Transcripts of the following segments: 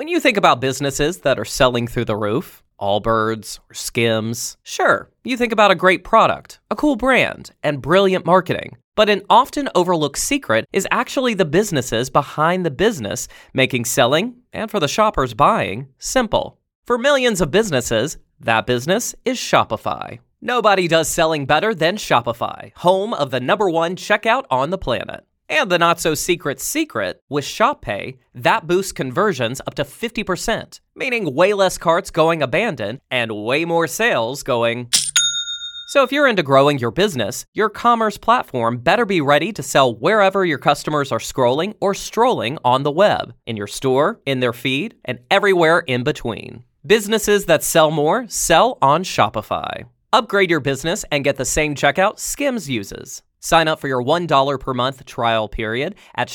When you think about businesses that are selling through the roof, Allbirds or Skims, sure, you think about a great product, a cool brand, and brilliant marketing. But an often overlooked secret is actually the businesses behind the business, making selling, and for the shoppers buying, simple. For millions of businesses, that business is Shopify. Nobody does selling better than Shopify, home of the #1 checkout on the planet. And the not-so-secret secret, with Shop Pay, that boosts conversions up to 50%, meaning way less carts going abandoned and way more sales going. So if you're into growing your business, your commerce platform better be ready to sell wherever your customers are scrolling or strolling on the web, in your store, in their feed, and everywhere in between. Businesses that sell more sell on Shopify. Upgrade your business and get the same checkout Skims uses. Sign up for your $1 per month trial period at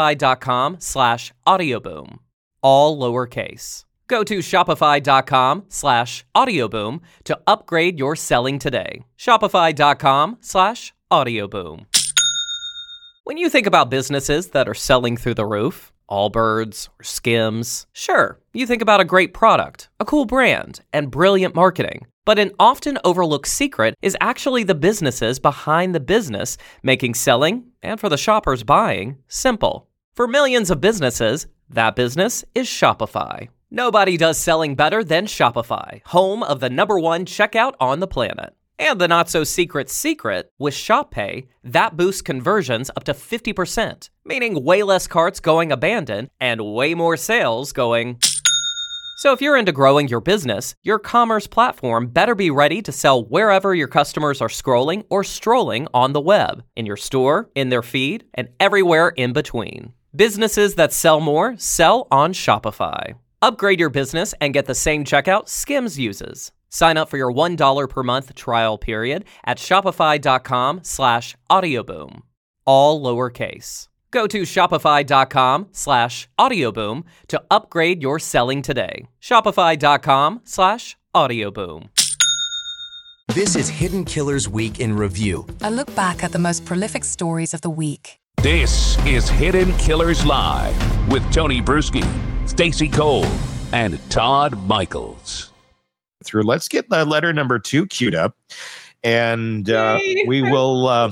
shopify.com/audioboom. All lowercase. Go to shopify.com/audioboom to upgrade your selling today. Shopify.com/audioboom. When you think about businesses that are selling through the roof, Allbirds or Skims, sure, you think about a great product, a cool brand, and brilliant marketing. But an often overlooked secret is actually the businesses behind the business, making selling, and for the shoppers buying, simple. For millions of businesses, that business is Shopify. Nobody does selling better than Shopify, home of the #1 checkout on the planet. And the not-so-secret secret, with Shop Pay, that boosts conversions up to 50%, meaning way less carts going abandoned and way more sales going. So if you're into growing your business, your commerce platform better be ready to sell wherever your customers are scrolling or strolling on the web, in your store, in their feed, and everywhere in between. Businesses that sell more sell on Shopify. Upgrade your business and get the same checkout Skims uses. Sign up for your $1 per month trial period at shopify.com/audioboom. All lowercase. Go to shopify.com/audioboom to upgrade your selling today. Shopify.com/audioboom. This is Hidden Killers Week in Review. A look back at the most prolific stories of the week. This is Hidden Killers Live with Tony Bruschi, Stacey Cole, and Todd Michaels. Let's get the letter number 2 queued up, and we will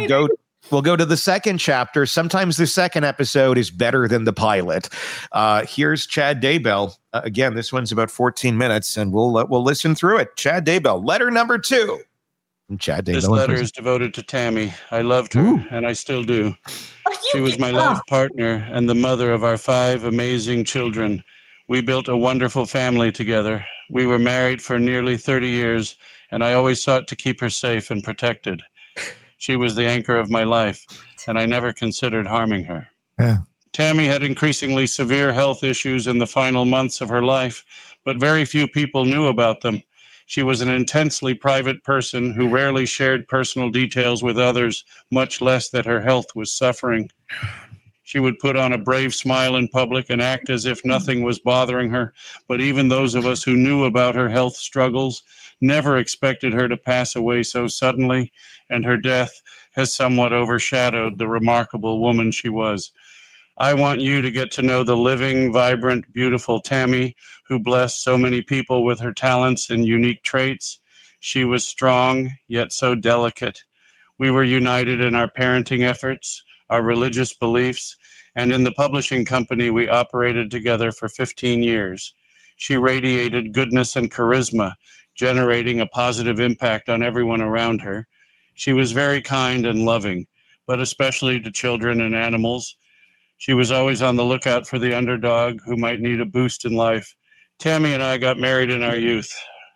we'll go to the second chapter. Sometimes the second episode is better than the pilot. Here's Chad Daybell. Again, this one's about 14 minutes, and we'll listen through it. Chad Daybell, letter number 2. Chad Daybell. This letter is devoted to Tammy. I loved her, and I still do. She was my life partner and the mother of our 5 amazing children. We built a wonderful family together. We were married for nearly 30 years, and I always sought to keep her safe and protected. She was the anchor of my life, and I never considered harming her. Yeah. Tammy had increasingly severe health issues in the final months of her life, but very few people knew about them. She was an intensely private person who rarely shared personal details with others, much less that her health was suffering. She would put on a brave smile in public and act as if nothing was bothering her, but even those of us who knew about her health struggles never expected her to pass away so suddenly, and her death has somewhat overshadowed the remarkable woman she was. I want you to get to know the living, vibrant, beautiful Tammy, who blessed so many people with her talents and unique traits. She was strong, yet so delicate. We were united in our parenting efforts, our religious beliefs, and in the publishing company we operated together for 15 years. She radiated goodness and charisma, generating a positive impact on everyone around her. She was very kind and loving, but especially to children and animals. She was always on the lookout for the underdog who might need a boost in life. Tammy and I got married in our youth.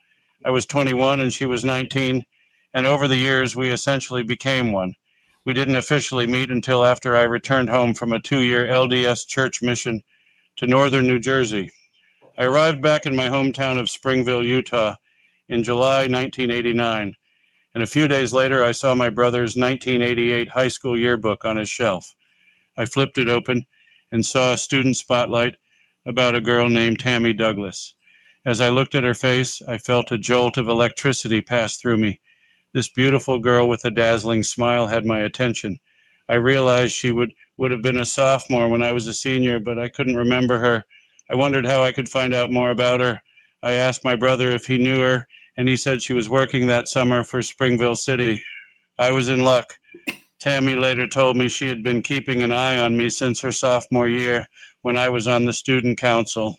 I was 21 and she was 19, and over the years we essentially became one. We didn't officially meet until after I returned home from a 2-year LDS church mission to northern New Jersey. I arrived back in my hometown of Springville, Utah in July 1989, and a few days later I saw my brother's 1988 high school yearbook on his shelf. I flipped it open and saw a student spotlight about a girl named Tammy Douglas. As I looked at her face, I felt a jolt of electricity pass through me. This beautiful girl with a dazzling smile had my attention. I realized she would have been a sophomore when I was a senior, but I couldn't remember her. I wondered how I could find out more about her. I asked my brother if he knew her, and he said she was working that summer for Springville City. I was in luck. Tammy later told me she had been keeping an eye on me since her sophomore year when I was on the student council.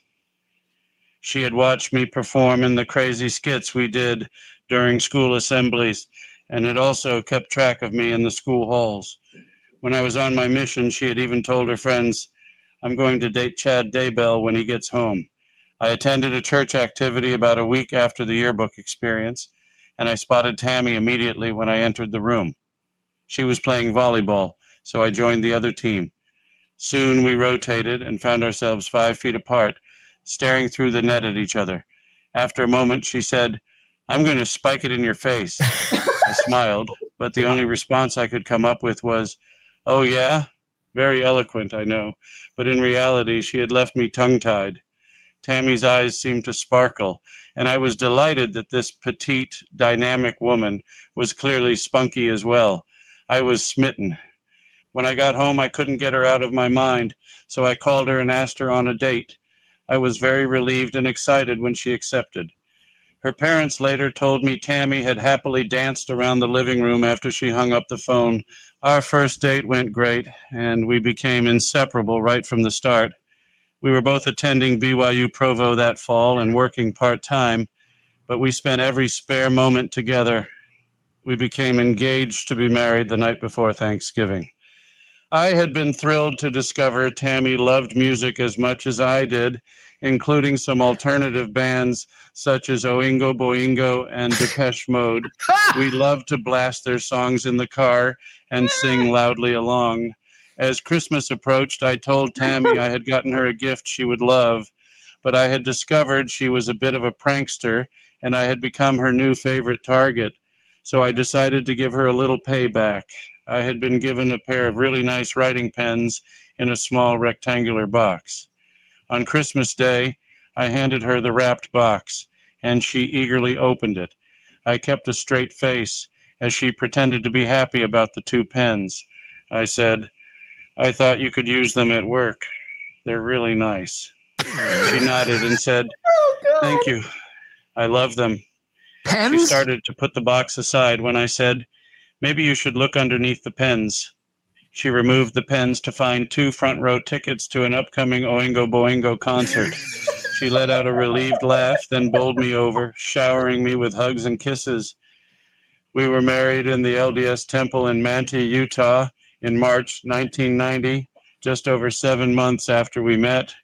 She had watched me perform in the crazy skits we did during school assemblies and had also kept track of me in the school halls. When I was on my mission, she had even told her friends, "I'm going to date Chad Daybell when he gets home." I attended a church activity about a week after the yearbook experience, and I spotted Tammy immediately when I entered the room. She was playing volleyball, so I joined the other team. Soon we rotated and found ourselves 5 feet apart, staring through the net at each other. After a moment, she said, "I'm going to spike it in your face." I smiled, but the only response I could come up with was, "Oh yeah?" Very eloquent, I know, but in reality, she had left me tongue-tied. Tammy's eyes seemed to sparkle, and I was delighted that this petite, dynamic woman was clearly spunky as well. I was smitten. When I got home, I couldn't get her out of my mind, so I called her and asked her on a date. I was very relieved and excited when she accepted. Her parents later told me Tammy had happily danced around the living room after she hung up the phone. Our first date went great, and we became inseparable right from the start. We were both attending BYU Provo that fall and working part-time, but we spent every spare moment together. We became engaged to be married the night before Thanksgiving. I had been thrilled to discover Tammy loved music as much as I did, including some alternative bands such as Oingo Boingo and Depeche Mode. We loved to blast their songs in the car and sing loudly along. As Christmas approached, I told Tammy I had gotten her a gift she would love, but I had discovered she was a bit of a prankster, and I had become her new favorite target. So I decided to give her a little payback. I had been given a pair of really nice writing pens in a small rectangular box. On Christmas Day, I handed her the wrapped box, and she eagerly opened it. I kept a straight face as she pretended to be happy about the 2 pens. I said, "I thought you could use them at work. They're really nice." She nodded and said, "Thank you. I love them." Pens? She started to put the box aside when I said, "Maybe you should look underneath the pens." She removed the pens to find 2 front-row tickets to an upcoming Oingo Boingo concert. She let out a relieved laugh, then bowled me over, showering me with hugs and kisses. We were married in the LDS Temple in Manti, Utah, in March 1990, just over 7 months after we met.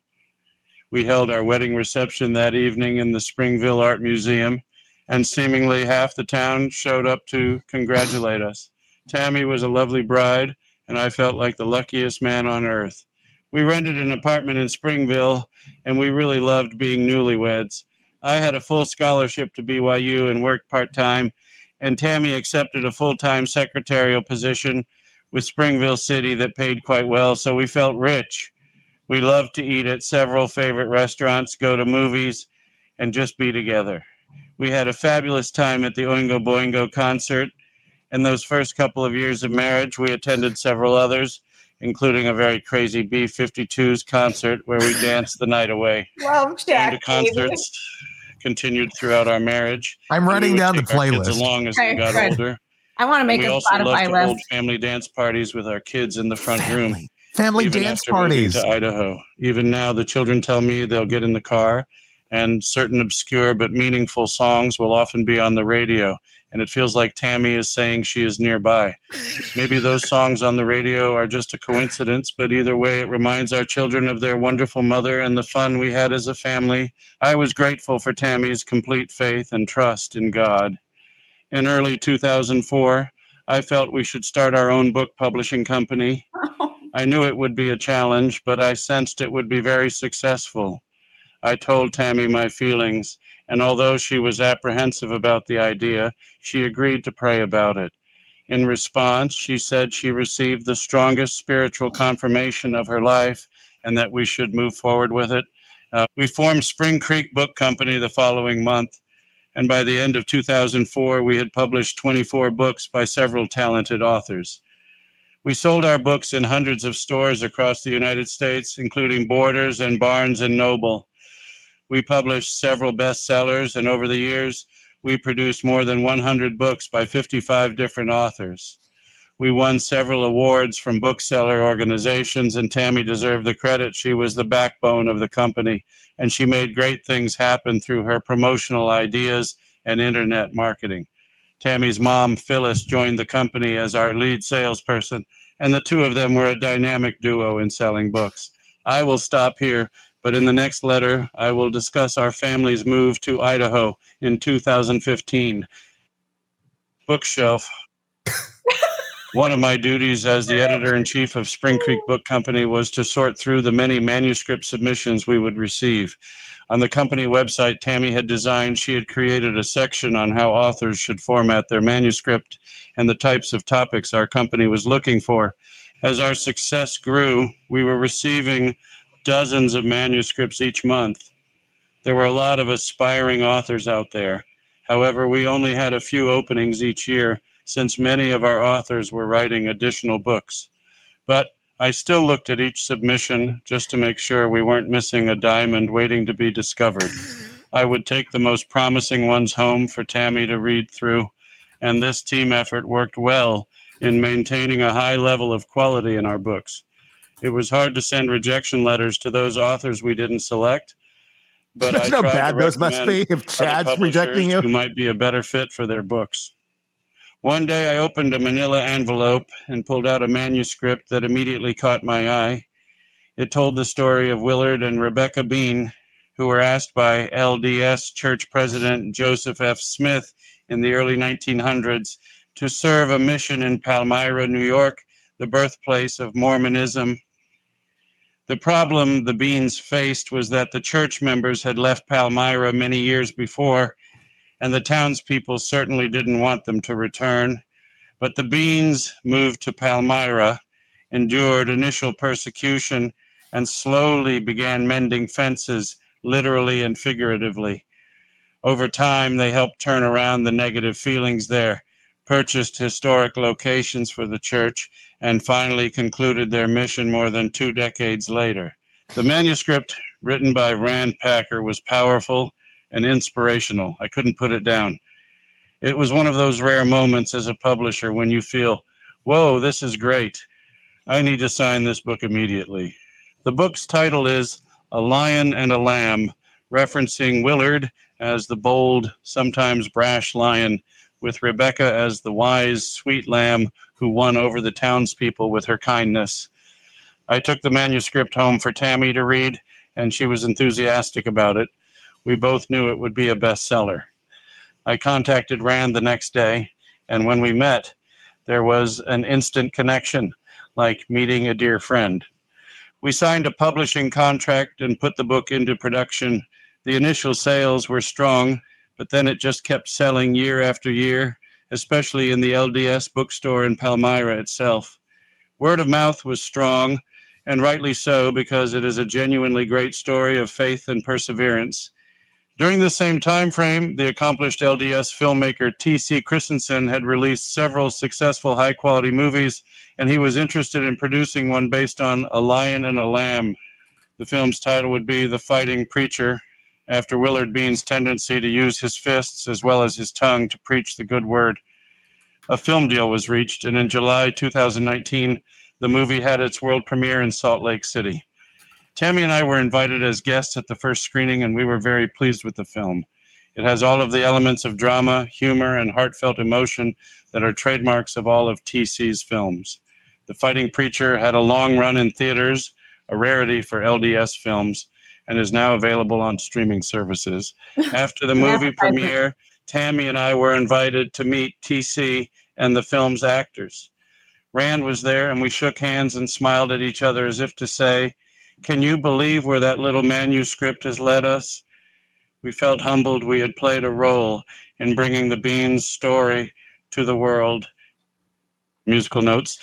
We held our wedding reception that evening in the Springville Art Museum, and seemingly half the town showed up to congratulate us. Tammy was a lovely bride, and I felt like the luckiest man on earth. We rented an apartment in Springville, and we really loved being newlyweds. I had a full scholarship to BYU and worked part-time, and Tammy accepted a full-time secretarial position with Springville City that paid quite well, so we felt rich. We loved to eat at several favorite restaurants, go to movies, and just be together. We had a fabulous time at the Oingo Boingo concert. In those first couple of years of marriage, we attended several others, including a very crazy B-52s concert where we danced the night away. Love Jack. The concerts continued throughout our marriage. I'm writing down the Our kids playlist. along as we got older. I want to make We a also loved Spotify to list. hold family dance parties with our kids in the front room. Family Even dance after moving parties. to Idaho. Even now, the children tell me they'll get in the car, and certain obscure but meaningful songs will often be on the radio, and it feels like Tammy is saying she is nearby. Maybe those songs on the radio are just a coincidence, but either way, it reminds our children of their wonderful mother and the fun we had as a family. I was grateful for Tammy's complete faith and trust in God. In early 2004, I felt we should start our own book publishing company. I knew it would be a challenge, but I sensed it would be very successful. I told Tammy my feelings, and although she was apprehensive about the idea, she agreed to pray about it. In response, she said she received the strongest spiritual confirmation of her life and that we should move forward with it. We formed Spring Creek Book Company the following month, and by the end of 2004, we had published 24 books by several talented authors. We sold our books in hundreds of stores across the United States, including Borders and Barnes and Noble. We published several bestsellers, and over the years, we produced more than 100 books by 55 different authors. We won several awards from bookseller organizations, and Tammy deserved the credit. She was the backbone of the company, and she made great things happen through her promotional ideas and internet marketing. Tammy's mom, Phyllis, joined the company as our lead salesperson, and the two of them were a dynamic duo in selling books. I will stop here, but in the next letter, I will discuss our family's move to Idaho in 2015. Bookshelf. One of my duties as the editor-in-chief of Spring Creek Book Company was to sort through the many manuscript submissions we would receive. On the company website Tammy had designed, she had created a section on how authors should format their manuscript and the types of topics our company was looking for. As our success grew, we were receiving dozens of manuscripts each month. There were a lot of aspiring authors out there. However, we only had a few openings each year, since many of our authors were writing additional books. But I still looked at each submission just to make sure we weren't missing a diamond waiting to be discovered. I would take the most promising ones home for Tammy to read through, and this team effort worked well in maintaining a high level of quality in our books. It was hard to send rejection letters to those authors we didn't select, but That's I how tried bad to those must be if recommend Chad's other rejecting publishers you. who might be a better fit for their books. One day I opened a manila envelope and pulled out a manuscript that immediately caught my eye. It told the story of Willard and Rebecca Bean, who were asked by LDS Church President Joseph F. Smith in the early 1900s to serve a mission in Palmyra, New York, the birthplace of Mormonism. The problem the Beans faced was that the church members had left Palmyra many years before, and the townspeople certainly didn't want them to return. But the Beans moved to Palmyra, endured initial persecution, and slowly began mending fences, literally and figuratively. Over time, they helped turn around the negative feelings there, purchased historic locations for the church, and finally concluded their mission more than 2 decades later. The manuscript, written by Rand Packer, was powerful and inspirational. I couldn't put it down. It was one of those rare moments as a publisher when you feel, whoa, this is great. I need to sign this book immediately. The book's title is A Lion and a Lamb, referencing Willard as the bold, sometimes brash lion, with Rebecca as the wise, sweet lamb who won over the townspeople with her kindness. I took the manuscript home for Tammy to read, and she was enthusiastic about it. We both knew it would be a bestseller. I contacted Rand the next day, and when we met, there was an instant connection, like meeting a dear friend. We signed a publishing contract and put the book into production. The initial sales were strong, but then it just kept selling year after year, especially in the LDS bookstore in Palmyra itself. Word of mouth was strong, and rightly so, because it is a genuinely great story of faith and perseverance. During the same time frame, the accomplished LDS filmmaker T.C. Christensen had released several successful high-quality movies, and he was interested in producing one based on A Lion and a Lamb. The film's title would be The Fighting Preacher, after Willard Bean's tendency to use his fists as well as his tongue to preach the good word. A film deal was reached, and in July 2019, the movie had its world premiere in Salt Lake City. Tammy and I were invited as guests at the first screening, and we were very pleased with the film. It has all of the elements of drama, humor, and heartfelt emotion that are trademarks of all of TC's films. The Fighting Preacher had a long run in theaters, a rarity for LDS films, and is now available on streaming services. After the movie premiere, Tammy and I were invited to meet TC and the film's actors. Rand was there, and we shook hands and smiled at each other as if to say, "Can you believe where that little manuscript has led us?" We felt humbled we had played a role in bringing the Beans story to the world. Musical notes.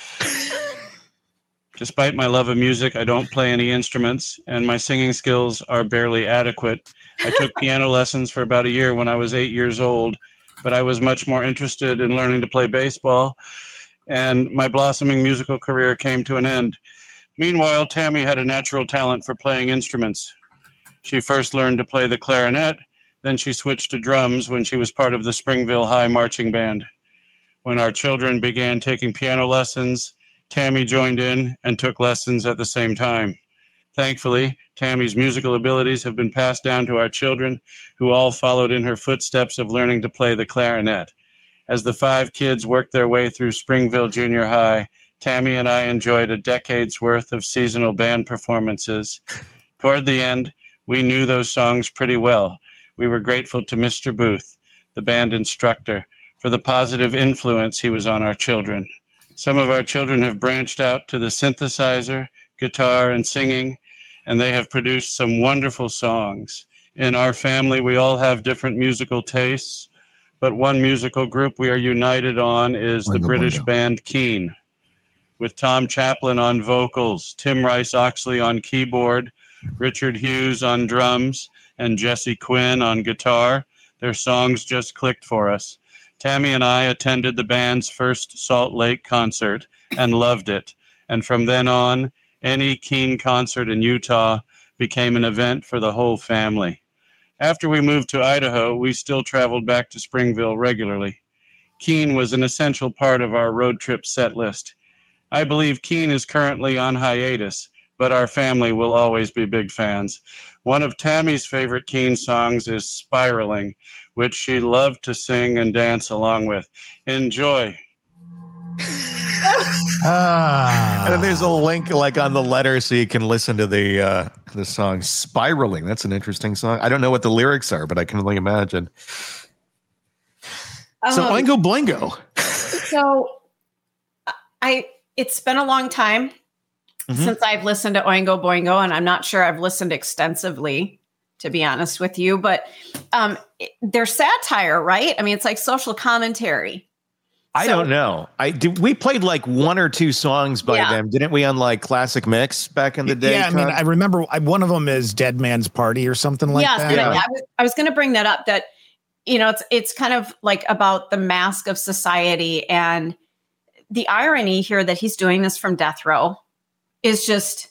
Despite my love of music, I don't play any instruments, and my singing skills are barely adequate. I took piano lessons for about a year when I was 8 years old, but I was much more interested in learning to play baseball. and my blossoming musical career came to an end. Meanwhile, Tammy had a natural talent for playing instruments. She first learned to play the clarinet, then she switched to drums when she was part of the Springville High Marching Band. When our children began taking piano lessons, Tammy joined in and took lessons at the same time. Thankfully, Tammy's musical abilities have been passed down to our children, who all followed in her footsteps of learning to play the clarinet. As the 5 kids worked their way through Springville Junior High, Tammy and I enjoyed a decade's worth of seasonal band performances. Toward the end, we knew those songs pretty well. We were grateful to Mr. Booth, the band instructor, for the positive influence he was on our children. Some of our children have branched out to the synthesizer, guitar, and singing, and they have produced some wonderful songs. In our family, we all have different musical tastes, but one musical group we are united on is the British band Keane. With Tom Chaplin on vocals, Tim Rice-Oxley on keyboard, Richard Hughes on drums, and Jesse Quinn on guitar, their songs just clicked for us. Tammy and I attended the band's first Salt Lake concert and loved it. And from then on, any Keane concert in Utah became an event for the whole family. After we moved to Idaho, we still traveled back to Springville regularly. Keane was an essential part of our road trip set list. I believe Keane is currently on hiatus, but our family will always be big fans. One of Tammy's favorite Keane songs is Spiraling, which she loved to sing and dance along with. Enjoy. And there's a link like on the letter so you can listen to the song Spiraling. That's an interesting song. I don't know what the lyrics are, but I can only imagine. So Oingo Boingo. So it's been a long time since I've listened to Oingo Boingo, and I'm not sure I've listened extensively, to be honest with you, but they're satire, right? I mean, it's like social commentary. I don't know. We played like 1 or 2 songs by them, didn't we? On like Classic Mix back in the day. Yeah, I mean, I remember one of them is Dead Man's Party or something like that. Yeah, I was going to bring that up. That it's kind of like about the mask of society, and the irony here that he's doing this from death row is just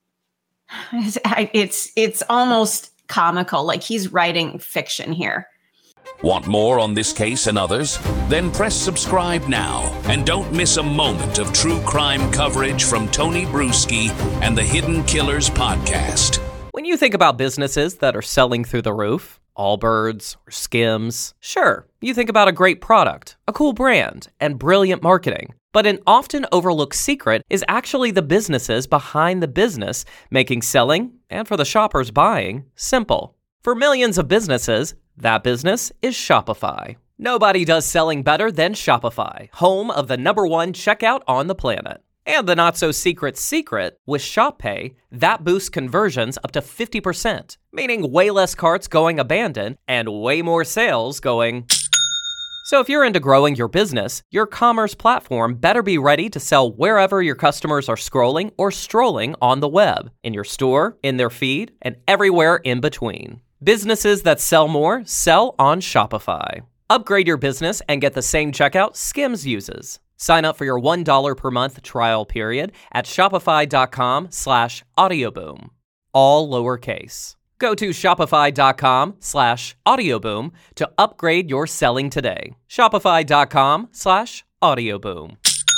it's almost comical. Like he's writing fiction here. Want more on this case and others? Then press subscribe now and don't miss a moment of true crime coverage from Tony Bruschi and the Hidden Killers podcast. When you think about businesses that are selling through the roof, Allbirds or Skims, sure, you think about a great product, a cool brand, and brilliant marketing. But an often overlooked secret is actually the businesses behind the business, making selling, and for the shoppers buying, simple. For millions of businesses, that business is Shopify. Nobody does selling better than Shopify, home of the #1 checkout on the planet. And the not-so-secret secret, with Shop Pay, that boosts conversions up to 50%, meaning way less carts going abandoned and way more sales going... So if you're into growing your business, your commerce platform better be ready to sell wherever your customers are scrolling or strolling on the web, in your store, in their feed, and everywhere in between. Businesses that sell more sell on Shopify. Upgrade your business and get the same checkout Skims uses. Sign up for your $1 per month trial period at shopify.com/audioboom. All lowercase. Go to shopify.com/audioboom to upgrade your selling today. Shopify.com/audioboom.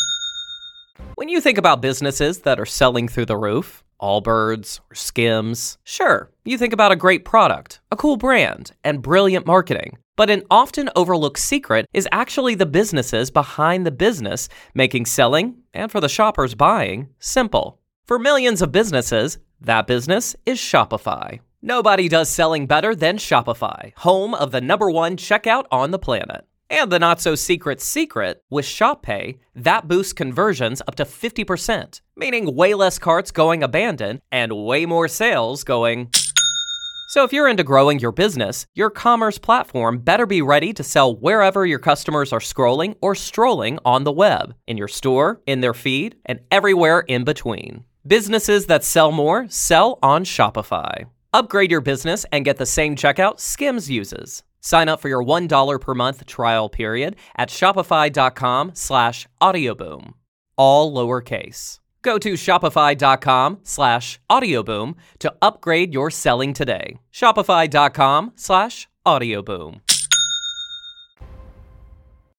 When you think about businesses that are selling through the roof, Allbirds or Skims, sure, you think about a great product, a cool brand, and brilliant marketing. But an often overlooked secret is actually the businesses behind the business, making selling, and for the shoppers buying, simple. For millions of businesses, that business is Shopify. Nobody does selling better than Shopify, home of the #1 checkout on the planet. And the not-so-secret secret, with Shop Pay, that boosts conversions up to 50%, meaning way less carts going abandoned and way more sales going... So if you're into growing your business, your commerce platform better be ready to sell wherever your customers are scrolling or strolling on the web, in your store, in their feed, and everywhere in between. Businesses that sell more sell on Shopify. Upgrade your business and get the same checkout Skims uses. Sign up for your $1 per month trial period at shopify.com/audioboom. All lowercase. Go to shopify.com/audioboom to upgrade your selling today. Shopify.com/audioboom.